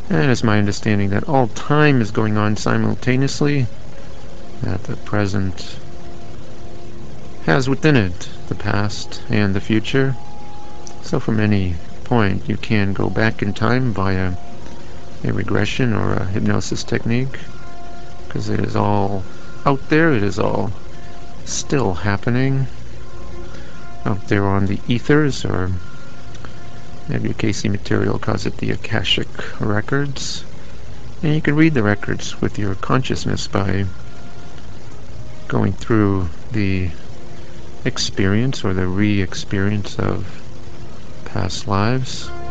And it's my understanding that all time is going on simultaneously, that the present has within it the past and the future. So from any point you can go back in time via a regression or a hypnosis technique, because it is all out there, it is all still happening out there on the ethers, or WKC material calls it the Akashic Records. And you can read the records with your consciousness by going through the experience or the re-experience of past lives.